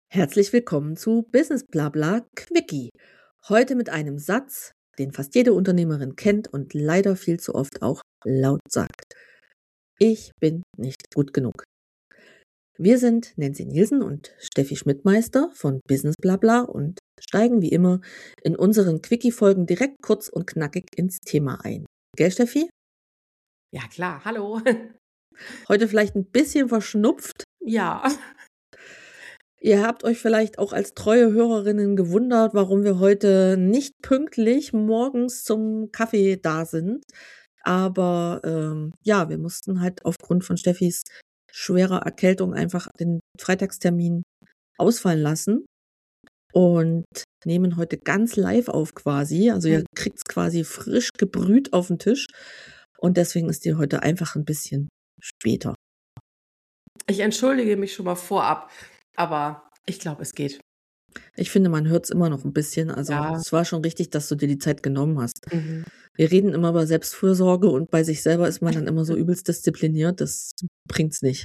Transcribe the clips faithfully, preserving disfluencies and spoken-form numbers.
Herzlich willkommen zu Business Blabla Quickie. Heute mit einem Satz, den fast jede Unternehmerin kennt und leider viel zu oft auch laut sagt. Ich bin nicht gut genug. Wir sind Nancy Nielsen und Steffi Schmidtmeister von Business Blabla und steigen wie immer in unseren Quickie-Folgen direkt kurz und knackig ins Thema ein. Gell, Steffi? Ja, klar. Hallo. Heute vielleicht ein bisschen verschnupft. Ja. Ihr habt euch vielleicht auch als treue Hörerinnen gewundert, warum wir heute nicht pünktlich morgens zum Kaffee da sind. Aber ähm, ja, wir mussten halt aufgrund von Steffis schwerer Erkältung einfach den Freitagstermin ausfallen lassen und nehmen heute ganz live auf quasi. Also ihr kriegt's quasi frisch gebrüht auf den Tisch und deswegen ist die heute einfach ein bisschen später. Ich entschuldige mich schon mal vorab, aber ich glaube, es geht. Ich finde, man hört es immer noch ein bisschen. Also Ja. es war schon richtig, dass du dir die Zeit genommen hast. Mhm. Wir reden immer über Selbstfürsorge und bei sich selber ist man dann immer so übelst diszipliniert. Das bringt's nicht.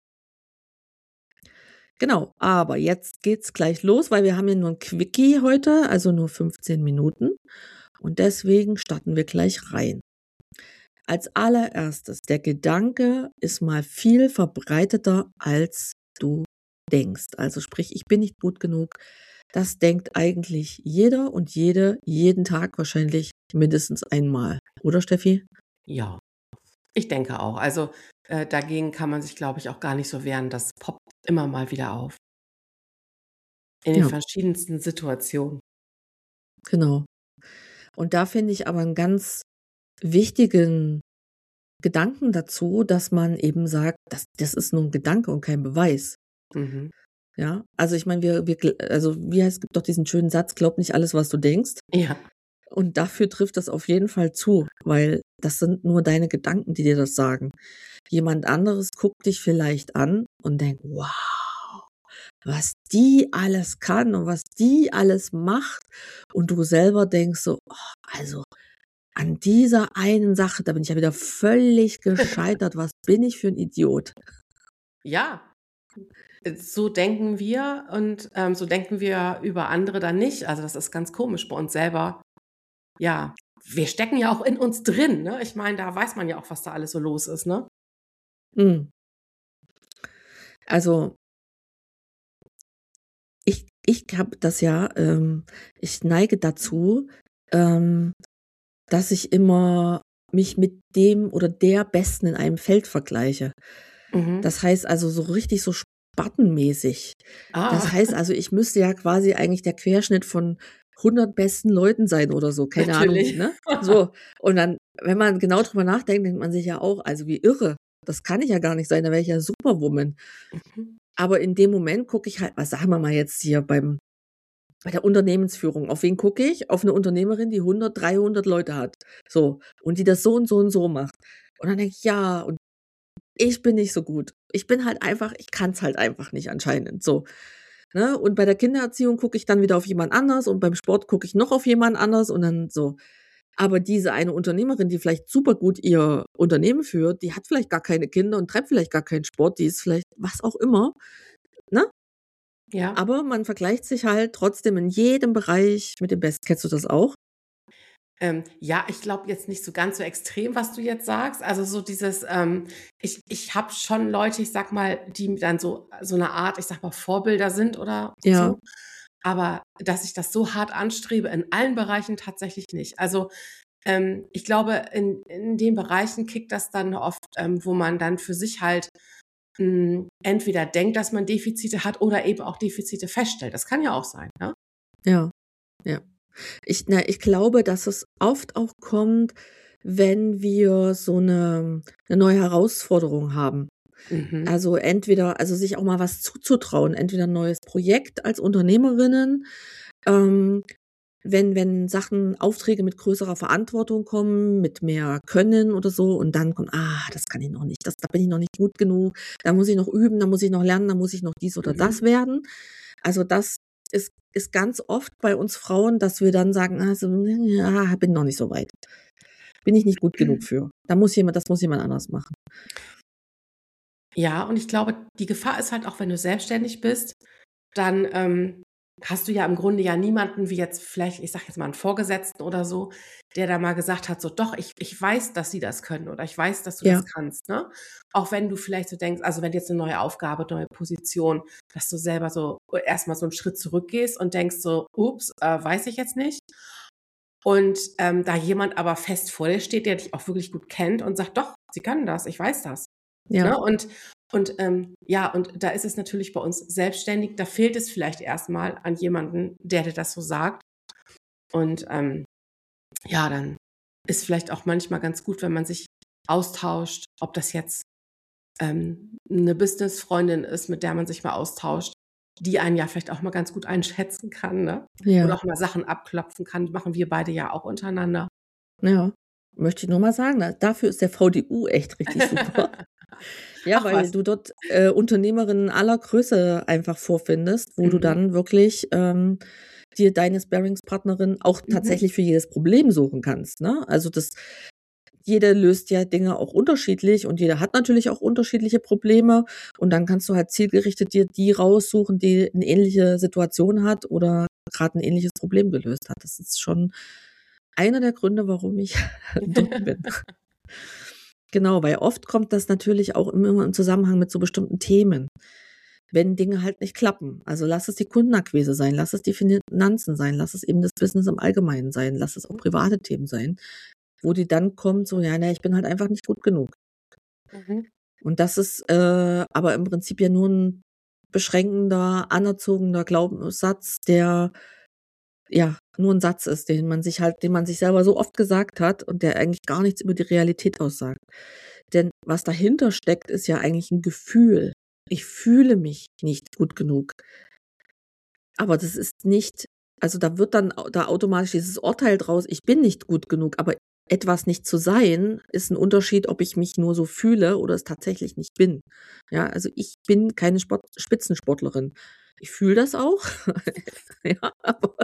Genau, aber jetzt geht's gleich los, weil wir haben ja nur ein Quickie heute, also nur fünfzehn Minuten. Und deswegen starten wir gleich rein. Als allererstes, der Gedanke ist mal viel verbreiteter, als du denkst. Also sprich, ich bin nicht gut genug. Das denkt eigentlich jeder und jede jeden Tag wahrscheinlich mindestens einmal. Oder, Steffi? Ja, ich denke auch. Also äh, dagegen kann man sich, glaube ich, auch gar nicht so wehren. Das poppt immer mal wieder auf. In den Ja, verschiedensten Situationen. genau. Und da finde ich aber einen ganz wichtigen Gedanken dazu, dass man eben sagt, das, das ist nur ein Gedanke und kein Beweis. Mhm. Ja, also ich meine, wir, wir, gl- also wie heißt, es gibt doch diesen schönen Satz, glaub nicht alles, was du denkst. Ja, Und dafür trifft das auf jeden Fall zu, weil das sind nur deine Gedanken, die dir das sagen. Jemand anderes guckt dich vielleicht an und denkt, wow, was die alles kann und was die alles macht. Und du selber denkst so, oh, also an dieser einen Sache, da bin ich ja wieder völlig gescheitert. Was bin ich für ein Idiot? ja. Äh, So denken wir und ähm, so denken wir über andere dann nicht. Also das ist ganz komisch bei uns selber. Ja, wir stecken ja auch in uns drin. Ne? Ich meine, da weiß man ja auch, was da alles so los ist. Ne? Hm. Also ich, ich habe das ja, ähm, ich neige dazu, ähm, dass ich immer mich mit dem oder der Besten in einem Feld vergleiche. Mhm. Das heißt also so richtig so spartenmäßig. Das Ah, heißt also, ich müsste ja quasi eigentlich der Querschnitt von hundert besten Leuten sein oder so, keine Ahnung, natürlich. ne? So. Und dann, wenn man genau drüber nachdenkt, denkt man sich ja auch, also wie irre. Das kann ich ja gar nicht sein, da wäre ich ja Superwoman. Mhm. Aber in dem Moment gucke ich halt, was sagen wir mal jetzt hier beim bei der Unternehmensführung. Auf wen gucke ich? Auf eine Unternehmerin, die hundert, dreihundert Leute hat. So. Und die das so und so und so macht. Und dann denke ich, ja, und ich bin nicht so gut. Ich bin halt einfach, ich kann es halt einfach nicht anscheinend. So. Ne? Und bei der Kindererziehung gucke ich dann wieder auf jemand anders und beim Sport gucke ich noch auf jemand anders und dann so. Aber diese eine Unternehmerin, die vielleicht super gut ihr Unternehmen führt, die hat vielleicht gar keine Kinder und treibt vielleicht gar keinen Sport, die ist vielleicht was auch immer. Ne? Ja. Aber man vergleicht sich halt trotzdem in jedem Bereich mit dem Besten. Kennst du das auch? Ähm, ja, ich glaube jetzt nicht so ganz so extrem, was du jetzt sagst. Also so dieses, ähm, ich, ich habe schon Leute, ich sag mal, die dann so, so eine Art, ich sag mal, Vorbilder sind oder Ja, so. Aber dass ich das so hart anstrebe, in allen Bereichen tatsächlich nicht. Also ähm, ich glaube, in, in den Bereichen kickt das dann oft, ähm, wo man dann für sich halt mh, entweder denkt, dass man Defizite hat oder eben auch Defizite feststellt. Das kann ja auch sein. Ne? ja, ja. Ich, na, ich glaube, dass es oft auch kommt, wenn wir so eine, eine neue Herausforderung haben. Mhm. Also entweder, also sich auch mal was zuzutrauen, entweder ein neues Projekt als Unternehmerinnen, ähm, wenn, wenn Sachen, Aufträge mit größerer Verantwortung kommen, mit mehr Können oder so, und dann kommt, ah, das kann ich noch nicht, das, da bin ich noch nicht gut genug, da muss ich noch üben, da muss ich noch lernen, da muss ich noch dies oder das Mhm. werden. Also das ist, ist ganz oft bei uns Frauen, dass wir dann sagen, also, ja, bin noch nicht so weit. Bin ich nicht gut genug für. Da muss jemand, das muss jemand anders machen. Ja, und ich glaube, die Gefahr ist halt auch, wenn du selbstständig bist, dann ähm, hast du ja im Grunde ja niemanden wie jetzt vielleicht, ich sage jetzt mal einen Vorgesetzten oder so, der da mal gesagt hat, so doch, ich, ich weiß, dass sie das können oder ich weiß, dass du das Ja, kannst, ne? Auch wenn du vielleicht so denkst, also wenn jetzt eine neue Aufgabe, neue Position, dass du selber so erstmal so einen Schritt zurückgehst und denkst so, ups, äh, weiß ich jetzt nicht. Und ähm, da jemand aber fest vor dir steht, der dich auch wirklich gut kennt und sagt, doch, sie können das, ich weiß das. ja, Ne? Und, und ähm, ja, und da ist es natürlich bei uns selbstständig, da fehlt es vielleicht erstmal an jemanden, der dir das so sagt. Und ähm, ja, dann ist vielleicht auch manchmal ganz gut, wenn man sich austauscht, ob das jetzt ähm, eine Businessfreundin ist, mit der man sich mal austauscht, die einen ja vielleicht auch mal ganz gut einschätzen kann, ne? Oder ja, auch mal Sachen abklopfen kann. Machen wir beide ja auch untereinander. ja. Möchte ich nur mal sagen, da dafür ist der V D U echt richtig super. Ja, Ach weil was. du dort, äh, Unternehmerinnen aller Größe einfach vorfindest, wo du Mhm. dann wirklich, ähm, dir deine Sparringspartnerin auch Mhm. tatsächlich für jedes Problem suchen kannst, ne? Also, das jeder löst ja Dinge auch unterschiedlich und jeder hat natürlich auch unterschiedliche Probleme und dann kannst du halt zielgerichtet dir die raussuchen, die 'ne ähnliche Situation hat oder grad 'n ähnliches Problem gelöst hat. Das ist schon einer der Gründe, warum ich dort bin. Genau, weil oft kommt das natürlich auch immer im Zusammenhang mit so bestimmten Themen, wenn Dinge halt nicht klappen. Also, lass es die Kundenakquise sein, lass es die Finanzen sein, lass es eben das Business im Allgemeinen sein, lass es auch private Themen sein, wo die dann kommt so: „Ja, ne, ich bin halt einfach nicht gut genug.“ Mhm. Und das ist, äh, aber im Prinzip ja nur 'n beschränkender, anerzogener Glaubenssatz, der ja nur 'n Satz ist, den man sich halt den man sich selber so oft gesagt hat und der eigentlich gar nichts über die Realität aussagt. Denn was dahinter steckt, ist ja eigentlich 'n Gefühl. Ich fühle mich nicht gut genug. Aber das ist nicht also, da wird dann au da automatisch dieses Urteil draus: „Ich bin nicht gut genug.“ Aber etwas nicht zu sein, ist 'n Unterschied, ob ich mich nur so fühle oder es tatsächlich nicht bin. Ja, also, ich bin keine Sport Spitzensportlerin. Ich fühle das auch, ja, aber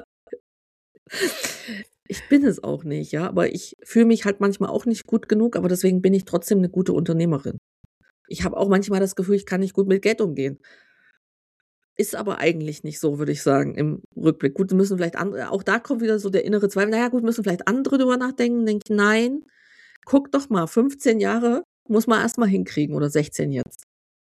ich bin es auch nicht, ja, aber ich fühle mich halt manchmal auch nicht gut genug, aber deswegen bin ich trotzdem 'ne gute Unternehmerin. Ich habe auch manchmal das Gefühl, ich kann nicht gut mit Geld umgehen. Ist aber eigentlich nicht so, würde ich sagen, im Rückblick. Gut, müssen vielleicht andere auch da kommt wieder so der innere Zweifel: „Na ja, gut, müssen vielleicht andere drüber nachdenken.“ Denke ich: „Nein, guck doch mal, fünfzehn Jahre muss man erst mal hinkriegen oder sechzehn jetzt.“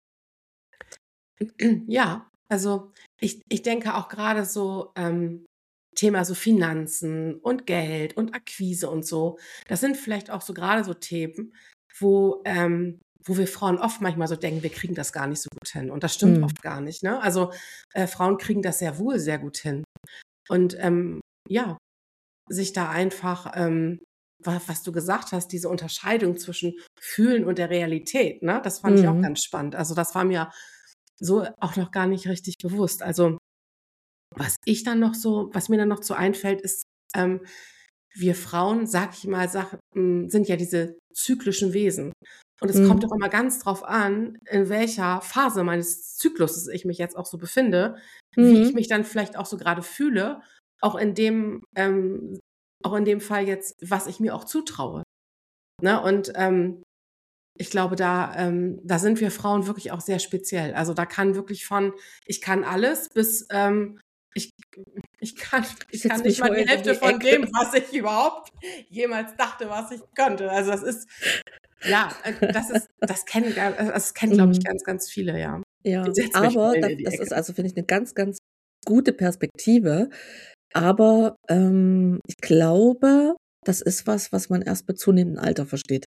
Ja, also ich ich denke auch gerade so, ähm, Thema so Finanzen und Geld und Akquise und so, das sind vielleicht auch so gerade so Themen, wo ähm, wo wir Frauen oft manchmal so denken, wir kriegen das gar nicht so gut hin. Und das stimmt Mhm. oft gar nicht, ne? Also, äh, Frauen kriegen das sehr wohl sehr gut hin. Und, ähm, ja, sich da einfach, ähm, wa was du gesagt hast, diese Unterscheidung zwischen Fühlen und der Realität, ne? Das fand ich auch Mhm. ganz spannend. Also, das war mir so auch noch gar nicht richtig bewusst. Also, was ich dann noch so was mir dann noch so einfällt, ist, ähm, wir Frauen, sage ich mal, sag hm, sind ja diese zyklischen Wesen. Und es kommt Mhm. doch immer ganz drauf an, in welcher Phase meines Zykluses ich mich jetzt auch so befinde, wie ich Mhm. mich dann vielleicht auch so grade fühle, auch in dem ähm, auch in dem Fall jetzt, was ich mir auch zutraue, ne? Und, ähm, ich glaube, da ähm, da sind wir Frauen wirklich auch sehr speziell. Also, da kann wirklich von: „Ich kann alles“ bis, ähm, „ich ich kann Ich ich kann setze nicht mich mal die heulend in Hälfte die von Ecke. dem, was ich überhaupt jemals dachte, was ich könnte.“ Also, das ist ja, äh, das ist das kennen ga äh, das kennen, glaube ich, Mhm. ganz, ganz viele, ja. Ja, Ich setze mich aber heulend da in die das ist Ecke. also, finde ich, 'ne ganz, ganz gute Perspektive. Aber, ähm, ich glaube, das ist was, was man erst mit zunehmendem Alter versteht.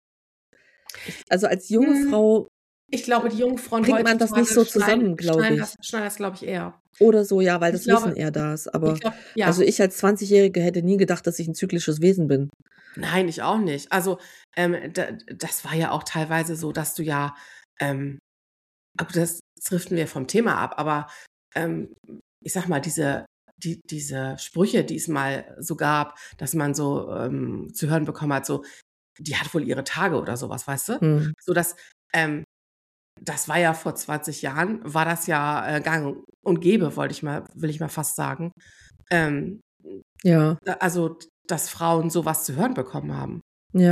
Ich also, als junge Hm, Frau ich glaube, die jungen Frauen bringt man das nicht heutzutage so schnallen zusammen, glaube schnallen das ich. schnallen das, glaube ich, eher. Oder so, ja, weil Ich das Wissen glaube eher da ist. ich Aber glaube also, ja. ich als Zwanzigjährige hätte nie gedacht, dass ich 'n zyklisches Wesen bin. Nein, ich auch nicht. Also, ähm, d das war ja auch teilweise so, dass du ja, ähm aber das driften wir vom Thema ab, aber, ähm, ich sage mal, diese die diese Sprüche, die es mal so gab, dass man so, ähm, zu hören bekommen hat, so: „Die hat wohl ihre Tage“ oder so was, weißt du? Mhm. So dass ähm, das war ja vor zwanzig Jahren war das ja, äh, gang und gäbe, wollte ich mal will ich mal fast sagen. Ähm, Ja, a also, dass Frauen so was zu hören bekommen haben. ja.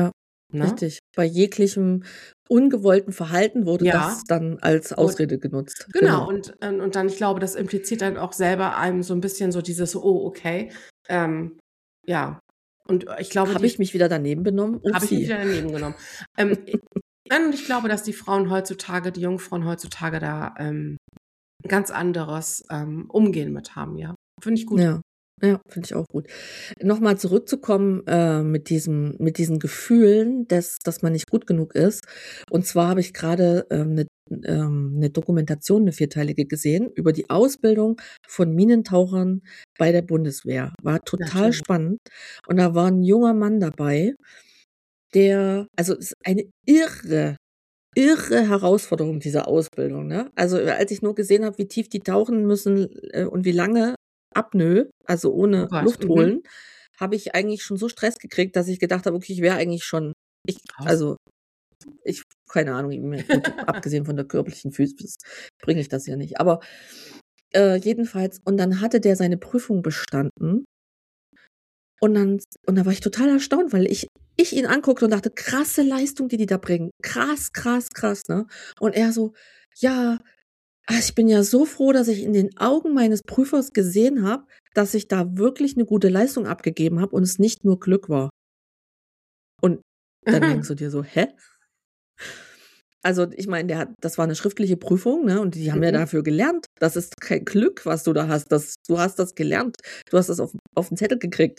ne? Richtig. Bei jeglichem ungewollten Verhalten wurde das Ja. dann als Und Ausrede genutzt. genau, Genau. und ähm, und dann ich glaube, das impliziert dann auch selber einem so 'n bisschen so dieses: „Oh, okay." Ähm, ja. Und ich glaube, Habe die ich mich wieder daneben benommen? habe ich mich Upsi. wieder daneben genommen. Ähm, i nein, und ich glaube, dass die Frauen heutzutage die jungen Frauen heutzutage da, ähm, 'n ganz anderes, ähm, Umgehen mit haben, ja. Finde ich gut. Ja, ja, finde ich auch gut. Noch mal zurückzukommen, äh, mit diesem mit diesen Gefühlen, dass dass man nicht gut genug ist. Und zwar habe ich grade, ähm, 'ne ähm, 'ne Dokumentation, 'ne vierteilige gesehen über die Ausbildung von Minentauchern bei der Bundeswehr. War total Natürlich. spannend. Und da war 'n junger Mann dabei, der also, ist eine irre, irre Herausforderung, diese Ausbildung, ne? Also, als ich nur gesehen habe, wie tief die tauchen müssen, äh, und wie lange Apnoe, also Oh ohne Gott, Luft mhm. holen, habe ich eigentlich schon so Stress gekriegt, dass ich gedacht habe: „Okay, ich wäre eigentlich schon ich Aus. also, ich keine Ahnung, gut, abgesehen von der körperlichen Physis bringe ich das ja nicht. Aber, äh, jedenfalls und dann hatte der seine Prüfung bestanden und dann s und da war ich total erstaunt, weil ich ich ihn anguckte und dachte: „Krasse Leistung, die die da bringen. Krass, krass, krass“, ne? Und er so: „Ja, ah, ich bin ja so froh, dass ich in den Augen meines Prüfers gesehen habe, dass ich da wirklich 'ne gute Leistung abgegeben habe und es nicht nur Glück war.“ Und dann denkst du dir so: „Hä?“ Also, ich meine, der hat das war 'ne schriftliche Prüfung, ne, und die haben ja Mhm. dafür gelernt. Das ist kein Glück, was du da hast. Das du hast das gelernt. Du hast das auf 'n auf 'n Zettel gekriegt.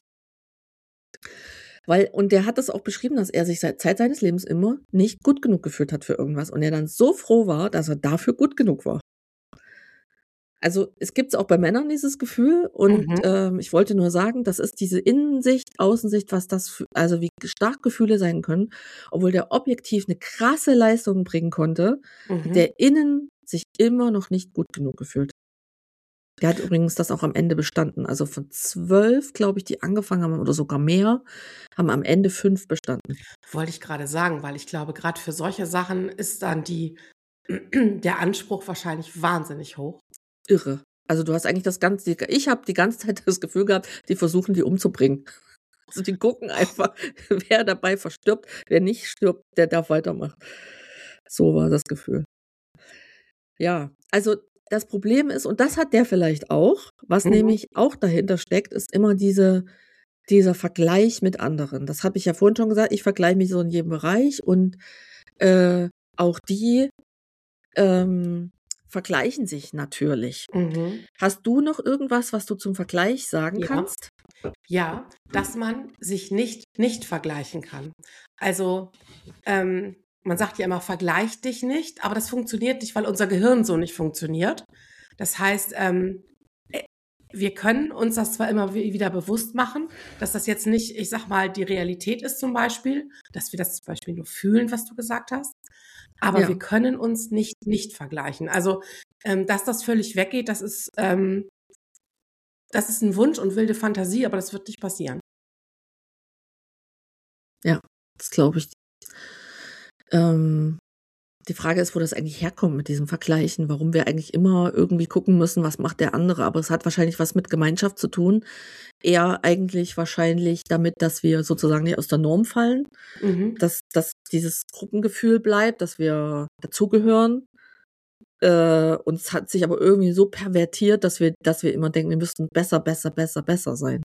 Weil und der hat das auch beschrieben, dass er sich seit Zeit seines Lebens immer nicht gut genug gefühlt hat für irgendwas und er dann so froh war, dass er dafür gut genug war. Also, es gibt's auch bei Männern dieses Gefühl und, Mhm. ähm, ich wollte nur sagen, das ist diese Innensicht, Außensicht, was das für also, wie stark Gefühle sein können, obwohl der objektiv 'ne krasse Leistung bringen konnte, hat Mhm. der innen sich immer noch nicht gut genug gefühlt. Der hat übrigens das auch am Ende bestanden. Also, von zwölf, glaube ich, die angefangen haben oder sogar mehr, haben am Ende fünf bestanden. Wollte ich grade sagen, weil ich glaube, grad für solche Sachen ist dann die der Anspruch wahrscheinlich wahnsinnig hoch. Irre. Also, du hast eigentlich das ganze ich habe die ganze Zeit das Gefühl gehabt, die versuchen, die umzubringen. Also, die gucken einfach, wer dabei verstirbt. Wer nicht stirbt, der darf weitermachen. So war das Gefühl. Ja, also, das Problem ist und das hat der vielleicht auch, was Mhm. nämlich auch dahinter steckt, ist immer diese dieser Vergleich mit anderen. Das habe ich ja vorhin schon gesagt, ich vergleiche mich so in jedem Bereich und, äh, auch die, ähm, vergleichen sich natürlich. Mhm. Hast du noch irgendwas, was du zum Vergleich sagen Ja. kannst? Ja, dass man sich nicht nicht vergleichen kann. Also, ähm, man sagt ja immer: „Vergleich dich nicht“, aber das funktioniert nicht, weil unser Gehirn so nicht funktioniert. Das heißt, ähm, äh, wir können uns das zwar immer wi wieder bewusst machen, dass das jetzt nicht, ich sage mal, die Realität ist zum Beispiel, dass wir das zum Beispiel nur fühlen, was du gesagt hast, aber wir Ja. können uns nicht nicht vergleichen. Also, ähm, dass das völlig weggeht, das ist, ähm das ist 'n Wunsch und wilde Fantasie, aber das wird nicht passieren. Ja, das glaube ich. Ähm, die Frage ist, wo das eigentlich herkommt mit diesem Vergleichen, warum wir eigentlich immer irgendwie gucken müssen, was macht der andere, aber es hat wahrscheinlich was mit Gemeinschaft zu tun. Eher eigentlich wahrscheinlich damit, dass wir sozusagen nicht aus der Norm fallen, Mhm. dass dass dieses Gruppengefühl bleibt, dass wir dazugehören. Äh, und es hat sich aber irgendwie so pervertiert, dass wir dass wir immer denken, wir müssten besser, besser, besser, besser sein.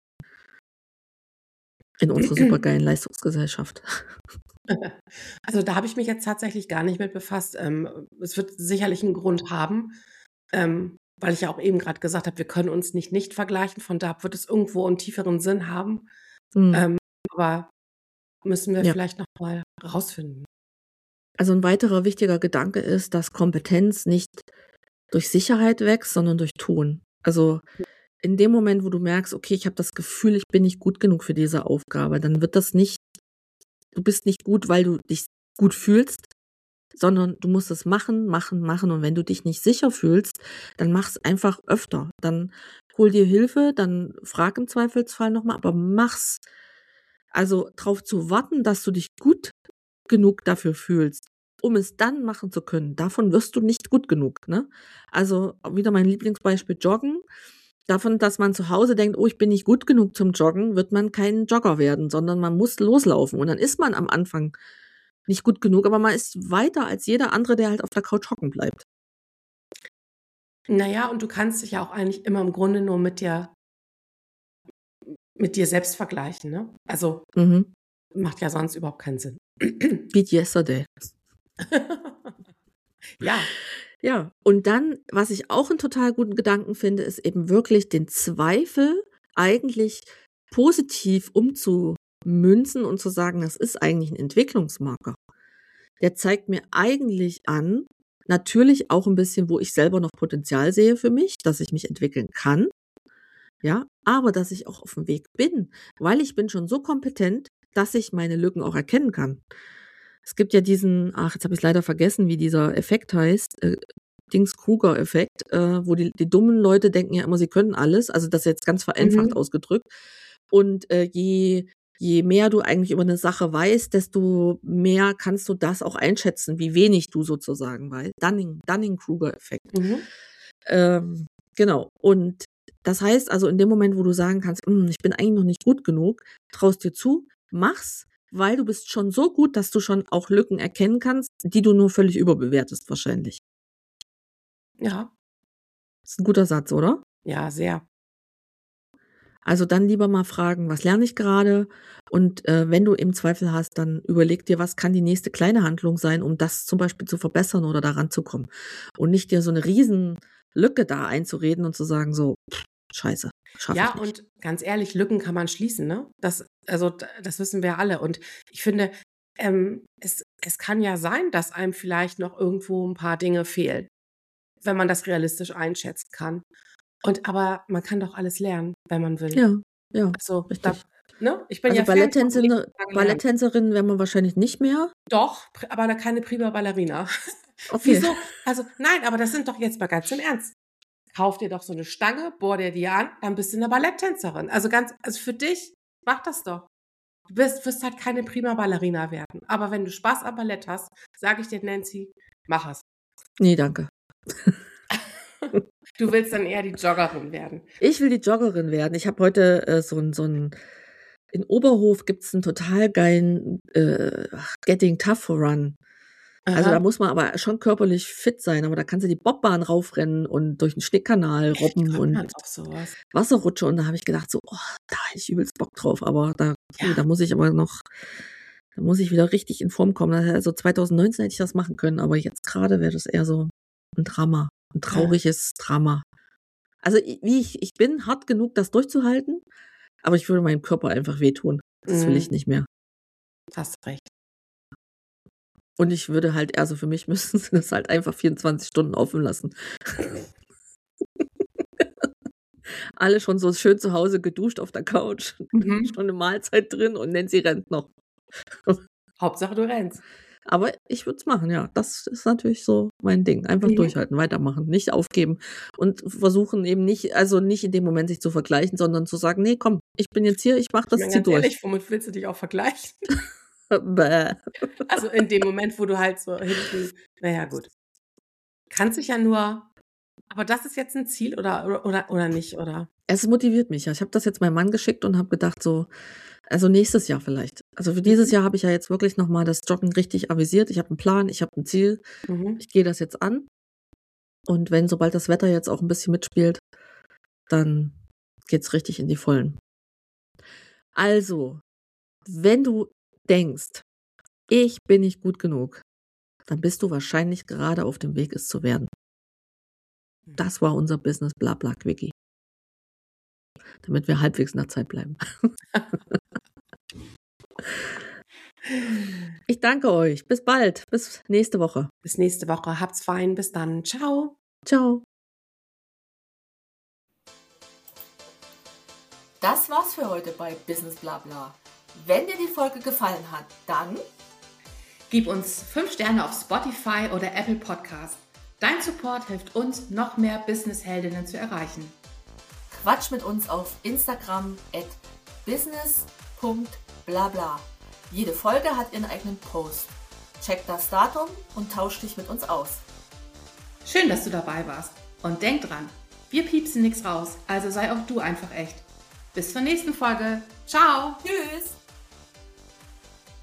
In unserer supergeilen Leistungsgesellschaft. Also, da habe ich mich jetzt tatsächlich gar nicht mit befasst. Ähm, es wird sicherlich 'n Grund haben, ähm, weil ich ja auch eben grad gesagt habe, wir können uns nicht nicht vergleichen, von da wird es irgendwo 'n tieferen Sinn haben. Mhm. Ähm, aber müssen wir Ja. vielleicht noch mal rausfinden. Also, 'n weiterer wichtiger Gedanke ist, dass Kompetenz nicht durch Sicherheit wächst, sondern durch Tun. Also, in dem Moment, wo du merkst: „Okay, ich habe das Gefühl, ich bin nicht gut genug für diese Aufgabe“, dann wird das nicht du bist nicht gut, weil du dich gut fühlst, sondern du musst es machen, machen, machen und wenn du dich nicht sicher fühlst, dann mach's einfach öfter. Dann hol dir Hilfe, dann frag im Zweifelsfall noch mal, aber mach's. Also, drauf zu warten, dass du dich gut genug dafür fühlst, um es dann machen zu können, davon wirst du nicht gut genug, ne? Also, wieder mein Lieblingsbeispiel Joggen. davon, dass man zu Hause denkt, oh, ich bin nicht gut genug zum Joggen, wird man kein Jogger werden, sondern man muss loslaufen. Und dann ist man am Anfang nicht gut genug, aber man ist weiter als jeder andere, der halt auf der Couch hocken bleibt. Naja, und du kannst dich ja auch eigentlich immer im Grunde nur mit dir, mit dir selbst vergleichen, ne? Also Mhm. macht ja sonst überhaupt keinen Sinn. Beat yesterday. Ja. Ja, und dann, was ich auch einen total guten Gedanken finde, ist eben wirklich den Zweifel eigentlich positiv umzumünzen und zu sagen, das ist eigentlich ein Entwicklungsmarker. Der zeigt mir eigentlich an, natürlich auch ein bisschen, wo ich selber noch Potenzial sehe für mich, dass ich mich entwickeln kann, ja, aber dass ich auch auf dem Weg bin, weil ich bin schon so kompetent, dass ich meine Lücken auch erkennen kann. Es gibt ja diesen, ach, jetzt habe ich leider vergessen, wie dieser Effekt heißt, äh, Dings-Kruger-Effekt, äh, wo die, die dummen Leute denken ja immer, sie können alles, also das ist jetzt ganz vereinfacht Mhm. ausgedrückt. Und äh, je, je mehr du eigentlich über eine Sache weißt, desto mehr kannst du das auch einschätzen, wie wenig du sozusagen weißt. Dunning, Dunning-Kruger-Effekt. Mhm. Ähm, genau. Und das heißt also, in dem Moment, wo du sagen kannst, "Hm, ich bin eigentlich noch nicht gut genug, traust dir zu, mach's, weil du bist schon so gut, dass du schon auch Lücken erkennen kannst, die du nur völlig überbewertest wahrscheinlich. Ja. Ist ein guter Satz, oder? Ja, sehr. Also dann lieber mal fragen, was lerne ich gerade? Und äh, wenn du eben Zweifel hast, dann überleg dir, was kann die nächste kleine Handlung sein, um das zum Beispiel zu verbessern oder daran zu kommen. Und nicht dir so eine riesen Lücke da einzureden und zu sagen, so, pff, scheiße, schaffe Ja, ich nicht. und ganz ehrlich, Lücken kann man schließen, ne? Das, also, d- das wissen wir alle. Und ich finde, ähm, es, es kann ja sein, dass einem vielleicht noch irgendwo ein paar Dinge fehlen, wenn man das realistisch einschätzen kann. Und aber man kann doch alles lernen, wenn man will. Ja, ja, Also, da, richtig. ne? Ich bin Also ja Fan von Balletttänzerin, lebenslang lernen. Balletttänzerin wäre man wahrscheinlich nicht mehr. Doch, pr- aber da keine prima Ballerina. Okay. Wieso? Also, nein, aber das sind doch jetzt mal ganz im Ernst. Kauf dir doch so eine Stange, bohr dir die an, dann bist du eine Balletttänzerin. Also ganz, also für dich, mach das doch. Du wirst, wirst halt keine prima Ballerina werden. Aber wenn du Spaß am Ballett hast, sage ich dir, Nancy, mach es. Nee, danke. Du willst dann eher die Joggerin werden. Ich will die Joggerin werden. Ich habe heute äh, so ein, so ein, in Oberhof gibt's einen total geilen äh, Getting Tough Run. Also da Aha. muss man aber schon körperlich fit sein, aber da kannst du die Bobbahn raufrennen und durch den Schneekanal Wie robben kommt und man auf sowas? Wasserrutsche. Und da habe ich gedacht, so, oh, da hätte ich übelst Bock drauf. Aber da, puh, Ja. da muss ich aber noch, da muss ich wieder richtig in Form kommen. Also zwanzig neunzehn hätte ich das machen können, aber jetzt gerade wäre das eher so ein Drama, ein trauriges Drama. Also i- wie ich, ich bin hart genug, das durchzuhalten, aber ich würde meinem Körper einfach wehtun. Das will ich Mm, nicht mehr. hast recht. Und ich würde halt, also für mich müssen sie das halt einfach vierundzwanzig Stunden offen lassen. Alle schon so schön zu Hause geduscht auf der Couch, Mhm. schon eine Mahlzeit drin und Nancy rennt noch. Hauptsache du rennst. Aber ich würde es machen, ja. Das ist natürlich so mein Ding. Einfach Mhm. durchhalten, weitermachen, nicht aufgeben und versuchen eben nicht, also nicht in dem Moment sich zu vergleichen, sondern zu sagen, nee, komm, ich bin jetzt hier, ich mach Ich das, meine, zieh ganz durch. ehrlich, womit willst du dich auch vergleichen? Bäh. Also in dem Moment, wo du halt so hinten, naja, gut. Kannst dich ja nur, aber das ist jetzt ein Ziel oder, oder, oder, oder nicht, oder? Es motiviert mich ja. Ich habe das jetzt meinem Mann geschickt und habe gedacht, so, also nächstes Jahr vielleicht. Also für dieses Mhm. Jahr habe ich ja jetzt wirklich nochmal das Joggen richtig avisiert. Ich habe einen Plan, ich habe ein Ziel. Mhm. Ich gehe das jetzt an. Und wenn, sobald das Wetter jetzt auch ein bisschen mitspielt, dann geht's richtig in die Vollen. Also, wenn du denkst, ich bin nicht gut genug, dann bist du wahrscheinlich gerade auf dem Weg, es zu werden. Das war unser Business Blabla Quickie. Damit wir halbwegs in der Zeit bleiben. Ich danke euch. Bis bald. Bis nächste Woche. Bis nächste Woche. Habt's fein. Bis dann. Ciao. Ciao. Das war's für heute bei Business Blabla. Wenn dir die Folge gefallen hat, dann Gib uns fünf Sterne auf Spotify oder Apple Podcast. Dein Support hilft uns, noch mehr Business-Heldinnen zu erreichen. quatsch mit uns auf Instagram at business punkt blabla. Jede Folge hat ihren eigenen Post. Check das Datum und tausch dich mit uns aus. Schön, dass du dabei warst. Und denk dran, Wir piepsen nichts raus, also sei auch du einfach echt. Bis zur nächsten Folge. Ciao. Tschüss.